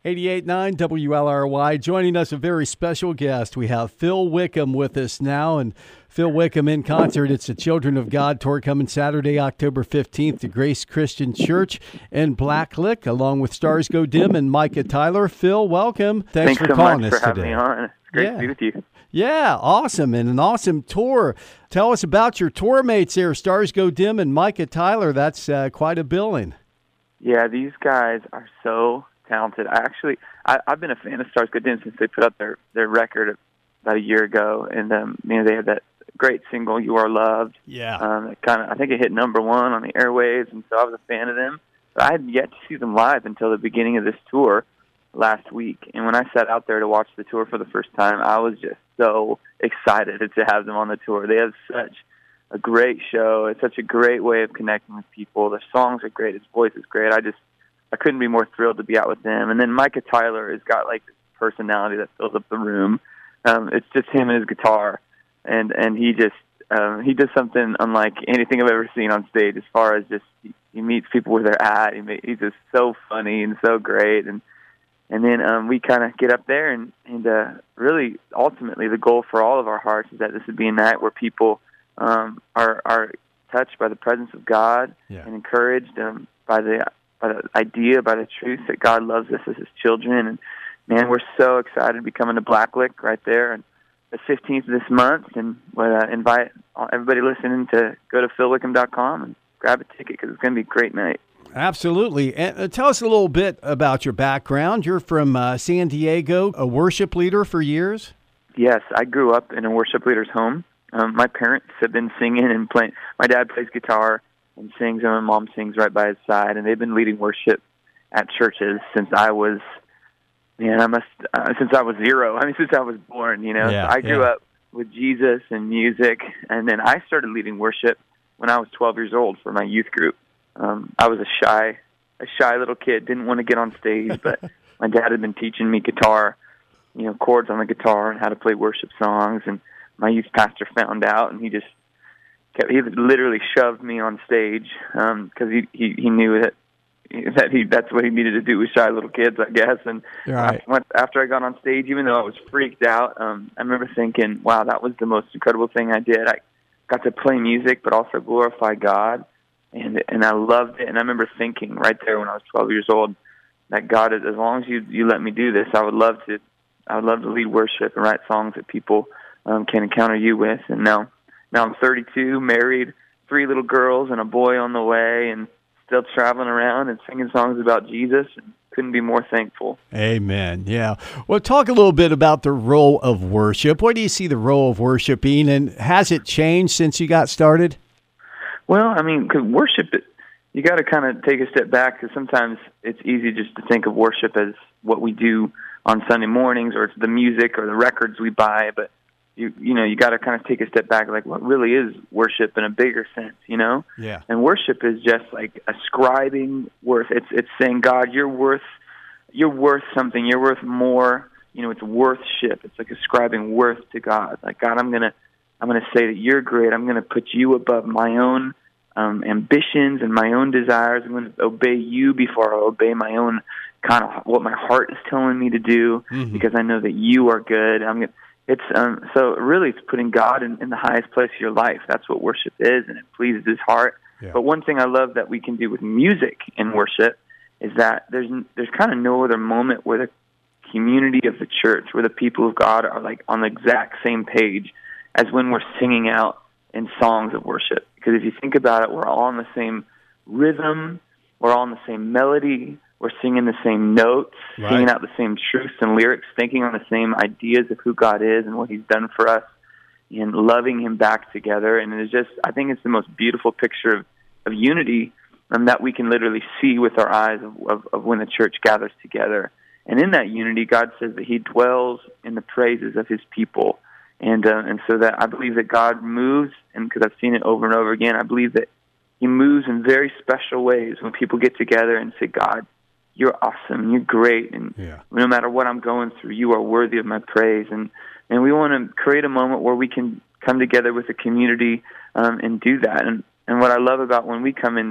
88.9 WLRY. Joining us, a very special guest. We have Phil Wickham with us now, and Phil Wickham in concert. It's the Children of God tour coming Saturday, October 15th to Grace Christian Church in Blacklick, along with Stars Go Dim and Micah Tyler. Phil, welcome. Thanks for calling us today. Thanks so much for having me on. It's great to be with you. Yeah, awesome, and an awesome tour. Tell us about your tour mates there, Stars Go Dim and Micah Tyler. That's quite a billing. Yeah, these guys are so talented. I've been a fan of Stars Go Dim since they put up their record about a year ago, and they had that great single "You Are Loved." Yeah, I think it hit number one on the airwaves, and so I was a fan of them. But I had yet to see them live until the beginning of this tour last week, and when I sat out there to watch the tour for the first time, I was just so excited to have them on the tour. They have such a great show. It's such a great way of connecting with people. Their songs are great. His voice is great. I couldn't be more thrilled to be out with them. And then Micah Tyler has got like this personality that fills up the room. It's just him and his guitar, and he does something unlike anything I've ever seen on stage. As far as just he meets people where they're at. He's just so funny and so great. And then we kind of get up there, and really, ultimately, the goal for all of our hearts is that this would be a night where people are touched by the presence of God and encouraged by the idea, by the truth that God loves us as His children. And man, we're so excited to be coming to Blacklick right there on the 15th of this month, and would invite everybody listening to go to philwickham.com and grab a ticket because it's going to be a great night. Absolutely. And tell us a little bit about your background. You're from San Diego, a worship leader for years? Yes, I grew up in a worship leader's home. My parents have been singing and playing. My dad plays guitar and sings, and my mom sings right by his side, and they've been leading worship at churches since I was zero. Since I was born, Yeah, so I grew up with Jesus and music, and then I started leading worship when I was 12 years old for my youth group. I was a shy little kid, didn't want to get on stage, but my dad had been teaching me guitar, chords on the guitar and how to play worship songs, and my youth pastor found out, and he literally shoved me on stage because he knew that's what he needed to do with shy little kids, I guess. And right. After I got on stage, even though I was freaked out, I remember thinking, wow, that was the most incredible thing I did. I got to play music but also glorify God. And I loved it, and I remember thinking right there when I was 12 years old that God, as long as you let me do this, I would love to lead worship and write songs that people can encounter you with. And now I'm 32, married, 3 little girls and a boy on the way, and still traveling around and singing songs about Jesus, and couldn't be more thankful. Amen. Yeah. Well, talk a little bit about the role of worship. What do you see the role of worship being, and has it changed since you got started? Well, because worship, you got to kind of take a step back, because sometimes it's easy just to think of worship as what we do on Sunday mornings, or it's the music or the records we buy. But you got to kind of take a step back, like what really is worship in a bigger sense, Yeah. And worship is just like ascribing worth. It's saying, God, you're worth something. You're worth more. It's worthship. It's like ascribing worth to God. Like, God, I'm gonna say that you're great. I'm going to put you above my own ambitions and my own desires. I'm going to obey you before I obey my own kind of what my heart is telling me to do, because I know that you are good. So really it's putting God in the highest place of your life. That's what worship is, and it pleases His heart. Yeah. But one thing I love that we can do with music and worship is that there's kind of no other moment where the community of the church, where the people of God are like on the exact same page as when we're singing out in songs of worship. Because if you think about it, we're all on the same rhythm, we're all on the same melody, we're singing the same notes, right, singing out the same truths and lyrics, thinking on the same ideas of who God is and what He's done for us, and loving Him back together. And it's just, I think it's the most beautiful picture of unity that we can literally see with our eyes of when the church gathers together. And in that unity, God says that He dwells in the praises of His people. And so that I believe that God moves, and because I've seen it over and over again, I believe that He moves in very special ways when people get together and say, God, you're awesome, you're great, and no matter what I'm going through, you are worthy of my praise. And we want to create a moment where we can come together with a community and do that. And what I love about when we come in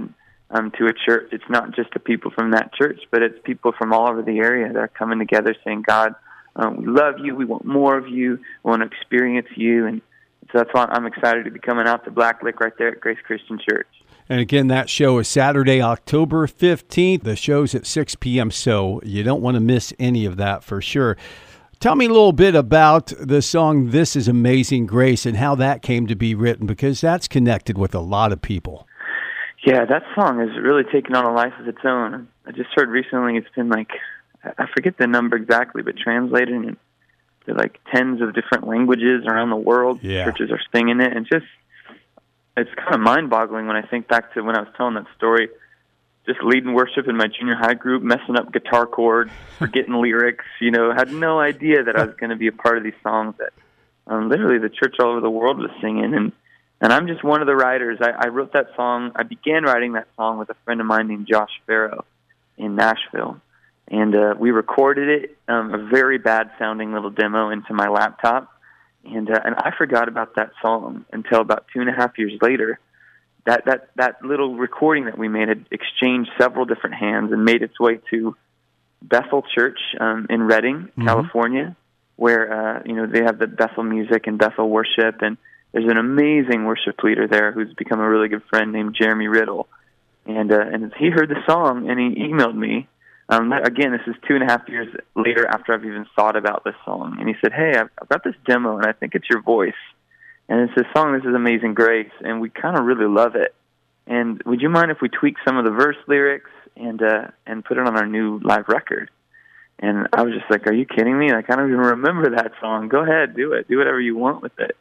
to a church. It's not just the people from that church, but it's people from all over the area that are coming together saying, God, we love you. We want more of you. We want to experience you. And so that's why I'm excited to be coming out to Black Lick right there at Grace Christian Church. And again, that show is Saturday, October 15th. The show's at 6 p.m., so you don't want to miss any of that for sure. Tell me a little bit about the song This Is Amazing Grace and how that came to be written, because that's connected with a lot of people. Yeah, that song has really taken on a life of its own. I just heard recently it's been like, I forget the number exactly, but translated into like tens of different languages around the world. Yeah. Churches are singing it, and it's kind of mind-boggling when I think back to when I was telling that story, just leading worship in my junior high group, messing up guitar chords, forgetting lyrics, had no idea that I was going to be a part of these songs that literally the church all over the world was singing. And I'm just one of the writers. I wrote that song. I began writing that song with a friend of mine named Josh Farrow in Nashville. And we recorded it, a very bad-sounding little demo into my laptop. And I forgot about that song until about 2.5 years later. That little recording that we made had exchanged several different hands and made its way to Bethel Church in Redding, California, where they have the Bethel music and Bethel worship, and there's an amazing worship leader there who's become a really good friend named Jeremy Riddle, and he heard the song and he emailed me. Again, this is 2.5 years later after I've even thought about this song, and he said, "Hey, I've got this demo and I think it's your voice, and it's this song. This is Amazing Grace, and we kind of really love it. And would you mind if we tweak some of the verse lyrics and put it on our new live record?" And I was just like, "Are you kidding me? Like, I don't even remember that song. Go ahead, do it. Do whatever you want with it."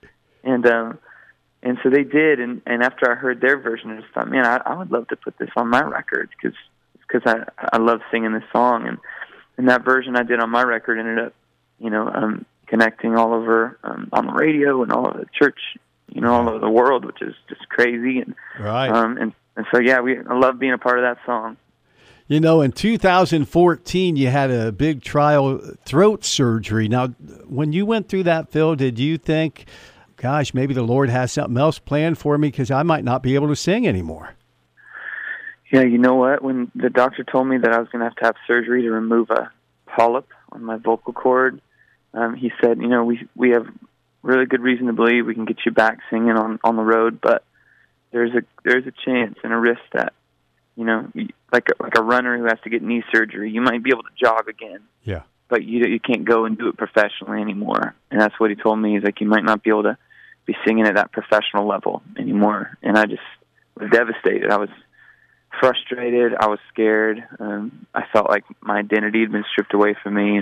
And so they did. And after I heard their version, I just thought, man, I would love to put this on my record because I love singing this song. And that version I did on my record ended up, connecting all over on the radio and all over the church, all over the world, which is just crazy. And right. And so yeah, I love being a part of that song. In 2014, you had a big trial throat surgery. Now, when you went through that, Phil, did you think, gosh, maybe the Lord has something else planned for me because I might not be able to sing anymore? Yeah, you know what? When the doctor told me that I was going to have surgery to remove a polyp on my vocal cord, he said, we have really good reason to believe we can get you back singing on the road, but there's a chance and a risk that, like a runner who has to get knee surgery, you might be able to jog again. Yeah. But you can't go and do it professionally anymore. And that's what he told me. He's like, you might not be able to be singing at that professional level anymore. And I just was devastated. I was frustrated. I was scared. I felt like my identity had been stripped away from me.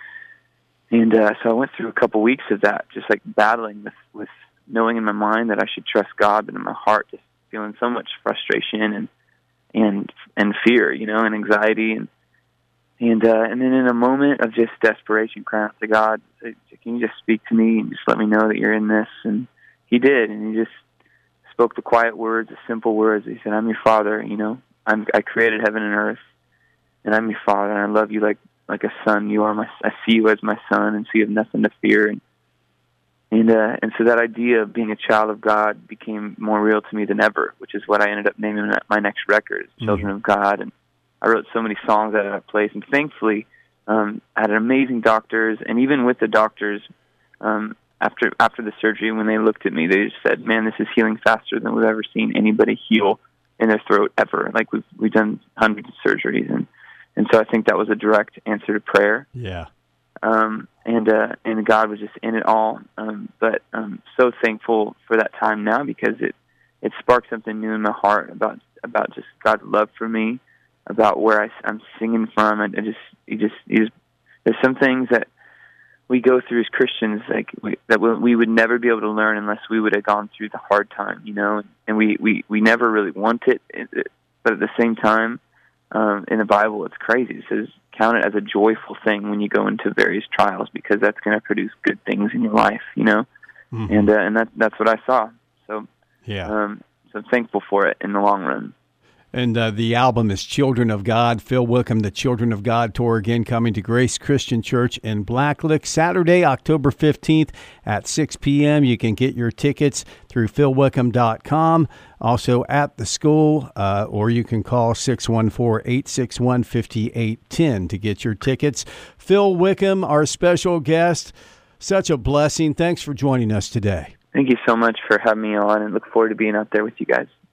And so I went through a couple weeks of that, just like battling with knowing in my mind that I should trust God, but in my heart just feeling so much frustration and fear, and anxiety. And then in a moment of just desperation, crying out to God, say, "Can you just speak to me and just let me know that you're in this?" And he did, and he just spoke the quiet words, the simple words. He said, "I'm your father, I created heaven and earth, and I'm your father, and I love you like a son. I see you as my son, and so you have nothing to fear." And so that idea of being a child of God became more real to me than ever, which is what I ended up naming my next record, Children of God. And I wrote so many songs out of that place. And thankfully, I had amazing doctors. And even with the doctors, after the surgery, when they looked at me, they just said, "Man, this is healing faster than we've ever seen anybody heal in their throat ever." Like we've done hundreds of surgeries. And so I think that was a direct answer to prayer. Yeah. And God was just in it all. But I'm so thankful for that time now because it sparked something new in my heart about just God's love for me, about where I'm singing from. And there's some things that we go through as Christians, like that we would never be able to learn unless we would have gone through the hard time, and we never really want it. But at the same time, in the Bible, it's crazy. It says, count it as a joyful thing when you go into various trials because that's going to produce good things in your life, Mm-hmm. And that's what I saw. So, yeah. So I'm thankful for it in the long run. And the album is Children of God. Phil Wickham, the Children of God Tour, again coming to Grace Christian Church in Blacklick, Saturday, October 15th at 6 p.m. You can get your tickets through philwickham.com, also at the school, or you can call 614-861-5810 to get your tickets. Phil Wickham, our special guest, such a blessing. Thanks for joining us today. Thank you so much for having me on, and look forward to being out there with you guys.